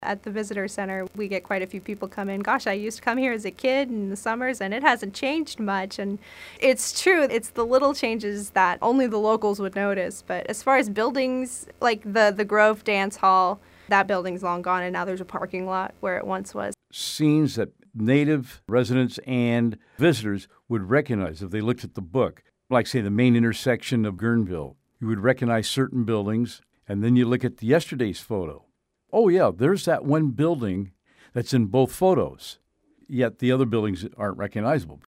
At the visitor center, we get quite a few people come in. Gosh, I used to come here as a kid in the summers, and it hasn't changed much. And it's true. It's the little changes that only the locals would notice. But as far as buildings, like the Grove Dance Hall, that building's long gone, and now there's a parking lot where it once was. Scenes that native residents and visitors would recognize if they looked at the book. Like, say, the main intersection of Guerneville. You would recognize certain buildings, and then you look at yesterday's photo. Oh, yeah, there's that one building that's in both photos, yet the other buildings aren't recognizable.